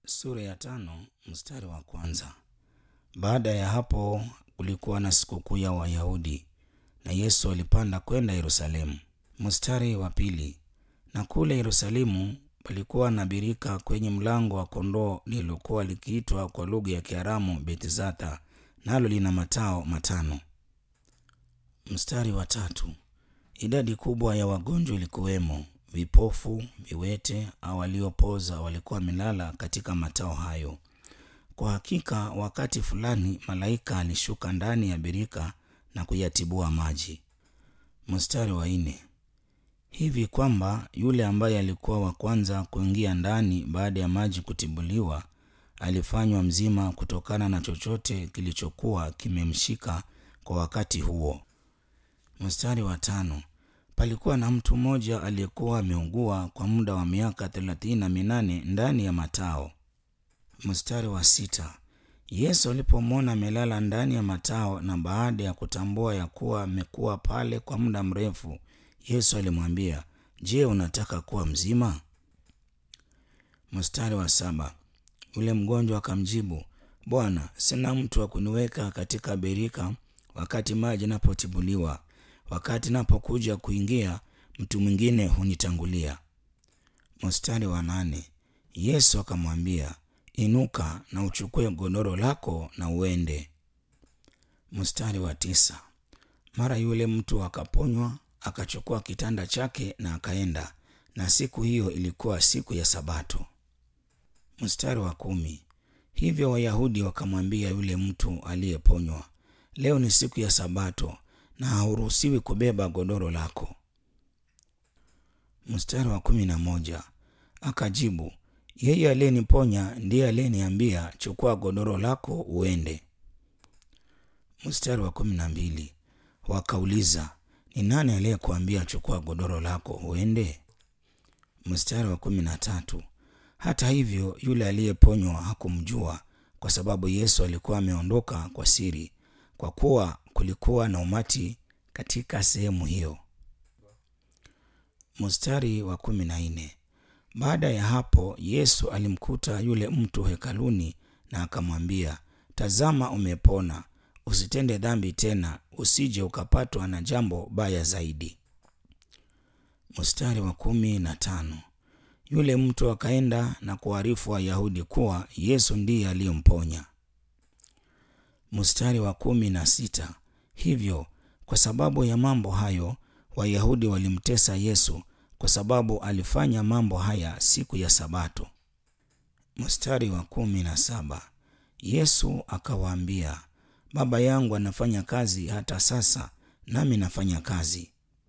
Sura ya 5 mstari wa kwanza. Baada ya hapo kulikuwa na sikukuu ya Wayahudi na Yesu alipanda kwenda Yerusalemu. Mstari wa pili. Na kule Yerusalemu palikuwa na birika kwenye mlango wa kondoo lililokuwa likiitwa kwa lugha ya Kiaramu Betizatha, nalo lina matao 5. Mstari wa tatu. Idadi kubwa ya wagonjwa ilikuwemo, vipofu, viwete au waliopoza walikuwa wamelala katika matao hayo. Kwa hakika wakati fulani malaika alishuka ndani ya birika na kuyatibua maji. Mstari wa 4. Hivi kwamba yule ambaye alikuwa wa kwanza kuingia ndani baada ya maji kutibuliwa alifanywa mzima kutokana na chochote kilichokuwa kimemshika kwa wakati huo. Mstari wa 5. Palikuwa na mtu mmoja aliyekuwa ameugua kwa muda wa miaka 38 ndani ya matao. Mstari wa 6. Yesu alipomwona amelala ndani ya matao na baada ya kutambua ya kuwa amekuwa pale kwa muda mrefu, Yesu alimwambia, "Je, unataka kuwa mzima?" Mstari wa 7. Yule mgonjwa akamjibu, "Bwana, sina mtu wa kuniweka katika birika wakati maji yanapotibuliwa. Wakati napokuja kuingia, mtu mwingine hunitangulia." Mstari wa 8. Yesu akamwambia, "Inuka na uchukue godoro lako na uende." Mstari wa 9. Mara yule mtu akaponywa, akachukua kitanda chake na akaenda, na siku hiyo ilikuwa siku ya Sabato. Mstari wa 10. Hivyo Wayahudi wakamwambia yule mtu aliyeponywa, "Leo ni siku ya Sabato na hauruhusiwi kubeba godoro lako." Mstari wa 11. Akajibu, "Yeye aliyeniponya ndiye aliyeniambia, chukua godoro lako uende." Mstari wa 12. Wakauliza, "Ni nani aliyekuambia chukua godoro lako uende?" Mstari wa 13. Hata hivyo yule aliyeponywa hakumjua, kwa sababu Yesu alikuwa ameondoka kwa siri, kwa kuwa kulikuwa na umati katika sehemu hiyo. Mstari wa 14. Baada ya hapo Yesu alimkuta yule mtu hekaluni na akamwambia, "Tazama, umepona. Usitende dhambi tena, usije ukapatwa na jambo baya zaidi." Mstari wa 15. Yule mtu akaenda na kuarifu Wayahudi kuwa Yesu ndiye aliyemponya. Mstari wa 16. Hivyo kwa sababu ya mambo hayo Wayahudi walimtesa Yesu kwa sababu alifanya mambo haya siku ya Sabato. Mstari wa 17. Yesu akawaambia, "Baba yangu anafanya kazi hata sasa, nami nafanya kazi."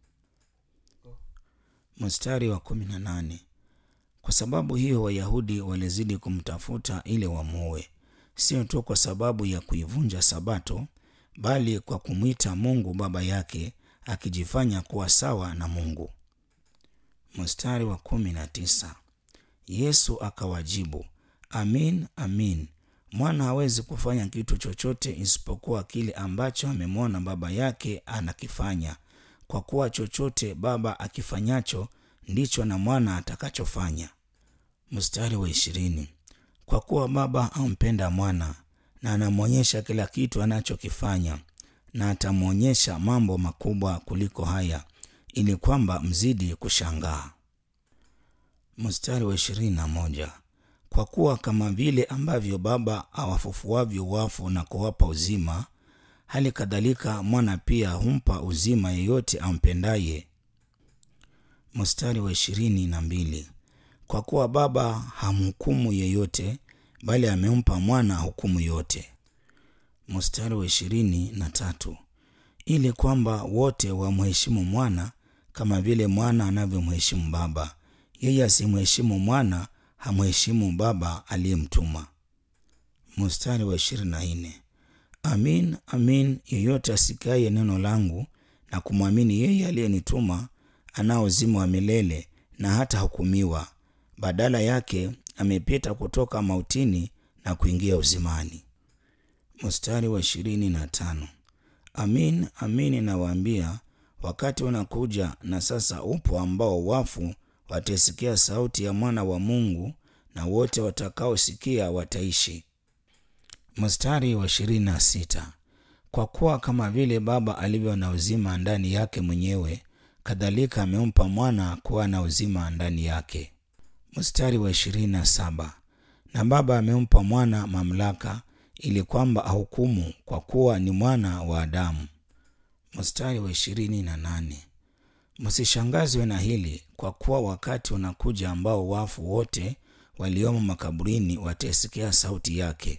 Mstari wa 18. Kwa sababu hiyo Wayahudi walizidi kumtafuta ili wamuue, sio tu kwa sababu ya kuivunja Sabato, bali kwa kumwita Mungu baba yake, akijifanya kuwa sawa na Mungu. Mstari wa 19. Yesu akawajibu, "Amin, amin, mwana hawezi kufanya kitu chochote isipokuwa kile ambacho amemwona baba yake anakifanya, kwa kuwa chochote baba akifanyacho ndicho na mwana atakachofanya." Mstari wa 20. Kwa kuwa baba ampenda mwana na anamwonyesha kila kitu anachokifanya, na atamwonyesha mambo makubwa kuliko haya, ili kwamba mzidi kushangaa. Mstari wa 21. Kwa kuwa kama vile ambavyo baba awafufuavyo wafu na kuwapa uzima, hali kadhalika mwana pia humpa uzima yeyote ampendaye. Mstari wa 22. Kwa kuwa baba hamhukumu yeyote, bali amempa mwana hukumu yote. Mstari wa 23. Ili kwamba wote wamheshimu mwana kama vile mwana anavyomheshimu baba. Yeye asimheshimu mwana hamheshimu baba aliyemtuma. Mstari wa 24. Amin, amin, yeyote asikaye neno langu na kumwamini yeye aliyenituma anao uzima wa milele na hata hukumiwa, badala yake amepita kutoka mautini na kuingia uzimani. Mstari wa 25. Amin, amin nawaambia, wakati unakuja na sasa upo ambao wafu watasikia sauti ya mwana wa Mungu, na wote watakaosikia wataishi. Mstari wa 26. Kwa kuwa kama vile Baba alivyo na uzima ndani yake mwenyewe, kadhalika amempa Mwana kuwa na uzima ndani yake. Mstari wa 27. Na Baba amempa Mwana mamlaka ili kwamba ahukumu, kwa kuwa ni mwana wa Adamu. Mstari wa 28. Msishangazwe na hili, kwa kuwa wakati unakuja ambao wafu wote waliomo makaburini wataisikia sauti yake.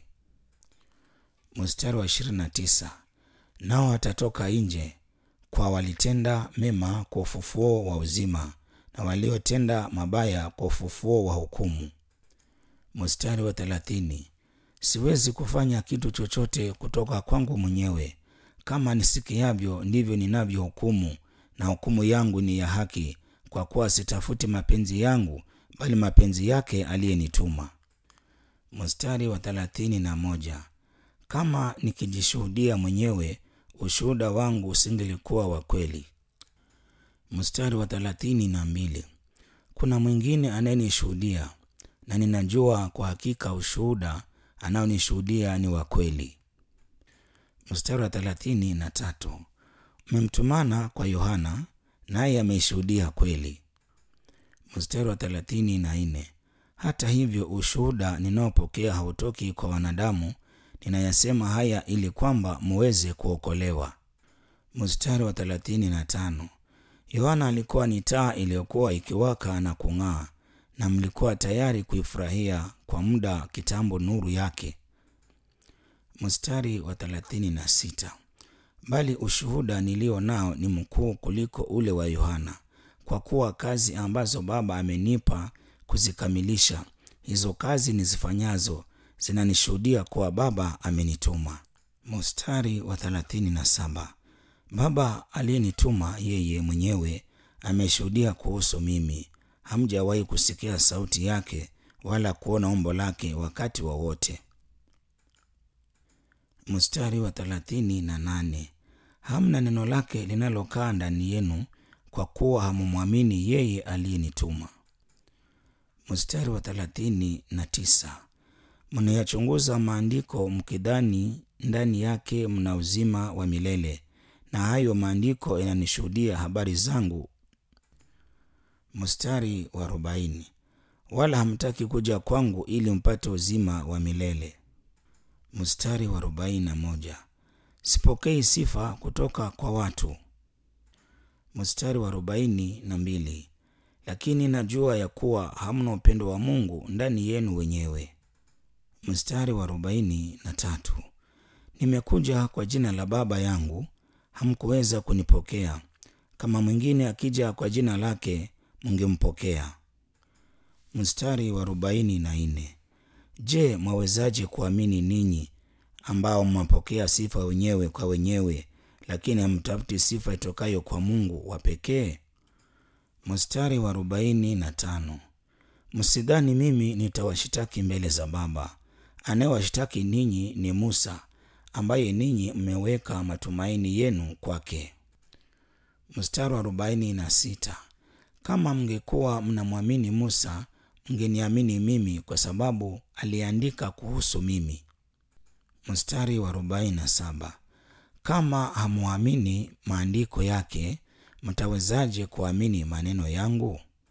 Mstari wa 29. Nao watatoka nje, kwa walitenda mema kwa ufufuo wa uzima, na waliotenda mabaya kwa ufufuo wa hukumu. Mstari wa 30. Siwezi kufanya kitu chochote kutoka kwangu mwenyewe. Kama nisikiavyo ndivyo ninavyohukumu, na hukumu yangu ni ya haki, kwa kuwa sitafuti mapenzi yangu, bali mapenzi yake aliyenituma. Mstari wa 31. Kama nikijishuhudia mwenyewe, ushuhuda wangu usingelikuwa wa kweli. Mstari wa 32. Kuna mwingine anayenishuhudia, na ninajua kwa hakika ushuhuda anaonishuhudia ni wa kweli. Mstari wa 33. Mmemtumana kwa Yohana, naye ameishuhudia kweli. Mstari wa 34. Hata hivyo ushuhuda ninaopokea hautoki kwa wanadamu, ninayasema haya ili kwamba muweze kuokolewa. Mstari wa 35. Yohana alikuwa ni taa iliyokuwa ikiwaka na kung'aa, na mlikuwa tayari kuifurahia kwa muda kitambo nuru yake. Mstari wa 36. Bali ushuhuda nilio nao ni mkuu kuliko ule wa Yohana, kwa kuwa kazi ambazo Baba amenipa kuzikamilisha, hizo kazi nizifanyazo zinanishuhudia kuwa Baba amenituma. Mstari wa 37. Baba aliyenituma yeye mwenyewe ameshuhudia kuhusu mimi. Hamjawahi kusikia sauti yake wala kuona umbo lake wakati wowote. Mstari wa 38. Hamna neno lake linalokaa ndani yenu, kwa kuwa hamumwamini yeye aliyenituma. Mstari wa 39. Mnayachunguza maandiko mkidhani ndani yake mna uzima wa milele, na hayo maandiko yananishuhudia habari zangu. Mstari wa 40. Wala hamtaki kuja kwangu ili mpate uzima wa milele. Mstari wa 41. Sipokei sifa kutoka kwa watu. Mstari wa 42. Lakini najua ya kuwa hamna upendo wa Mungu ndani yenu wenyewe. Mstari wa 43. Nimekuja kwa jina la Baba yangu, hamkuweza kunipokea. Kama mwingine akija kwa jina lake, mngempokea. Mstari wa 44. Je, mwawezaje kuamini ninyi ambao mwapokea sifa wenyewe kwa wenyewe, lakini hamtafuti sifa itokayo kwa Mungu wa pekee? Mstari wa 45. Msidhani mimi nitawashitaki mbele za Baba. Anayewashitaki ninyi ni Musa, ambaye ninyi mmeweka matumaini yenu kwake. Mstari wa 46. Kama mngekuwa mnamwamini Musa, mngeniamini mimi, kwa sababu aliandika kuhusu mimi. Mstari wa 47. Kama hamuamini maandiko yake, mtawezaje kuamini maneno yangu?